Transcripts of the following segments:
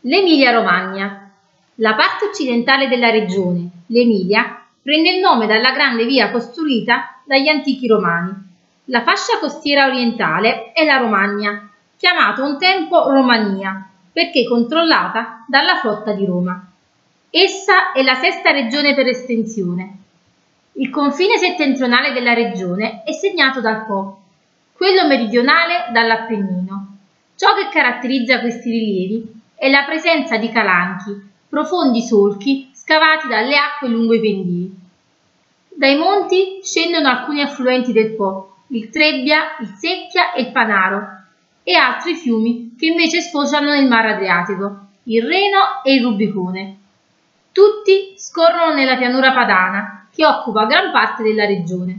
L'Emilia-Romagna. La parte occidentale della regione, l'Emilia, prende il nome dalla grande via costruita dagli antichi romani. La fascia costiera orientale è la Romagna, chiamata un tempo Romania, perché controllata dalla flotta di Roma. Essa è la sesta regione per estensione. Il confine settentrionale della regione è segnato dal Po, quello meridionale dall'Appennino. Ciò che caratterizza questi rilievi è la presenza di calanchi, profondi solchi scavati dalle acque lungo i pendii. Dai monti scendono alcuni affluenti del Po, il Trebbia, il Secchia e il Panaro, e altri fiumi che invece sfociano nel Mar Adriatico, il Reno e il Rubicone. Tutti scorrono nella pianura padana, che occupa gran parte della regione.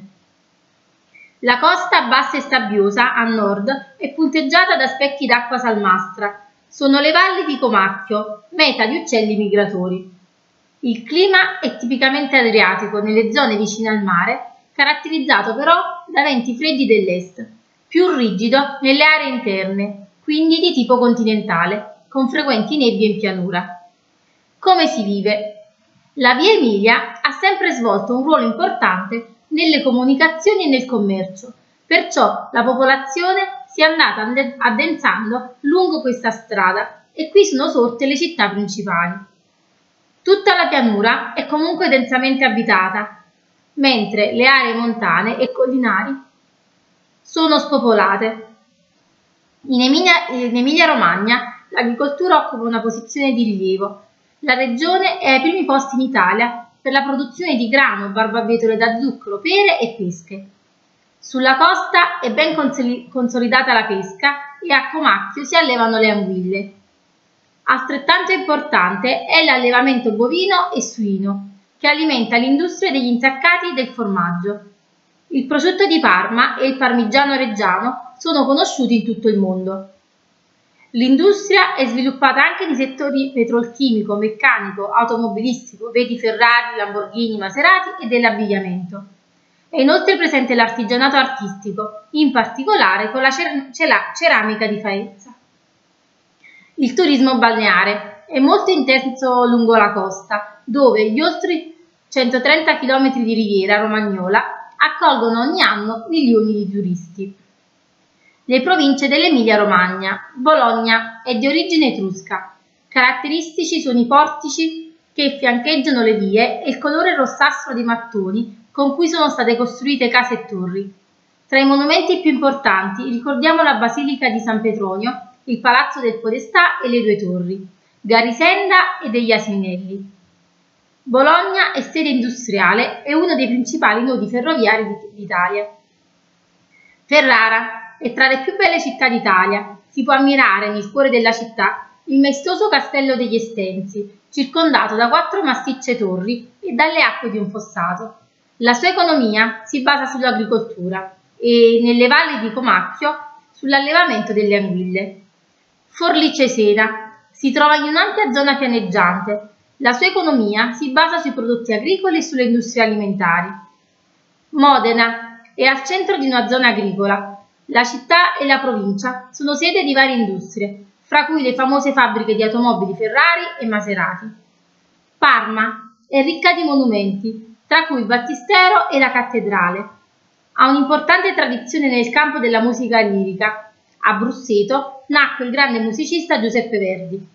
La costa bassa e sabbiosa a nord è punteggiata da specchi d'acqua salmastra. Sono le valli di Comacchio, meta di uccelli migratori. Il clima è tipicamente adriatico nelle zone vicine al mare, caratterizzato però da venti freddi dell'est, più rigido nelle aree interne, quindi di tipo continentale, con frequenti nebbie in pianura. Come si vive? La Via Emilia ha sempre svolto un ruolo importante nelle comunicazioni e nel commercio, perciò la popolazione si è andata addensando lungo questa strada e qui sono sorte le città principali. Tutta la pianura è comunque densamente abitata, mentre le aree montane e collinari sono spopolate. In Emilia-Romagna l'agricoltura occupa una posizione di rilievo. La regione è ai primi posti in Italia per la produzione di grano, barbabietole da zucchero, pere e pesche. Sulla costa è ben consolidata la pesca e a Comacchio si allevano le anguille. Altrettanto importante è l'allevamento bovino e suino, che alimenta l'industria degli insaccati e del formaggio. Il prosciutto di Parma e il parmigiano reggiano sono conosciuti in tutto il mondo. L'industria è sviluppata anche nei settori petrolchimico, meccanico, automobilistico, vedi Ferrari, Lamborghini, Maserati e dell'abbigliamento. È inoltre presente l'artigianato artistico, in particolare con la ceramica di Faenza. Il turismo balneare è molto intenso lungo la costa, dove gli oltre 130 km di riviera romagnola accolgono ogni anno milioni di turisti. Le province dell'Emilia-Romagna. Bologna è di origine etrusca. Caratteristici sono i portici che fiancheggiano le vie e il colore rossastro dei mattoni con cui sono state costruite case e torri. Tra i monumenti più importanti ricordiamo la Basilica di San Petronio, il Palazzo del Podestà e le due torri, Garisenda e degli Asinelli. Bologna è sede industriale e uno dei principali nodi ferroviari d'Italia. Ferrara è tra le più belle città d'Italia. Si può ammirare nel cuore della città il maestoso Castello degli Estensi, circondato da 4 massicce torri e dalle acque di un fossato. La sua economia si basa sull'agricoltura e, nelle valli di Comacchio, sull'allevamento delle anguille. Forlì-Cesena si trova in un'ampia zona pianeggiante. La sua economia si basa sui prodotti agricoli e sulle industrie alimentari. Modena è al centro di una zona agricola. La città e la provincia sono sede di varie industrie, fra cui le famose fabbriche di automobili Ferrari e Maserati. Parma è ricca di monumenti, tra cui il Battistero e la cattedrale. Ha un'importante tradizione nel campo della musica lirica. A Brusseto nacque il grande musicista Giuseppe Verdi.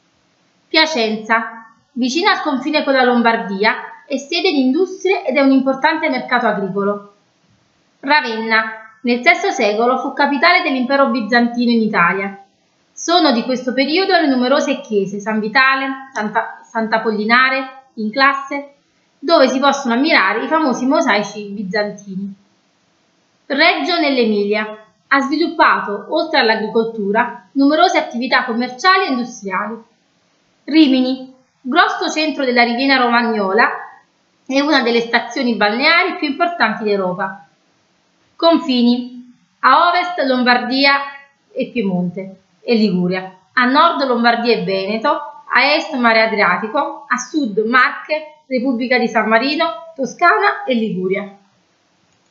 Piacenza, vicina al confine con la Lombardia, è sede di industrie ed è un importante mercato agricolo. Ravenna, nel VI secolo, fu capitale dell'impero bizantino in Italia. Sono di questo periodo le numerose chiese San Vitale, Sant'Apollinare, in classe, dove si possono ammirare i famosi mosaici bizantini. Reggio nell'Emilia ha sviluppato, oltre all'agricoltura, numerose attività commerciali e industriali. Rimini, grosso centro della Riviera Romagnola, è una delle stazioni balneari più importanti d'Europa. Confini: a ovest Lombardia e Piemonte e Liguria, a nord Lombardia e Veneto, a est Mare Adriatico, a sud Marche, Repubblica di San Marino, Toscana e Liguria.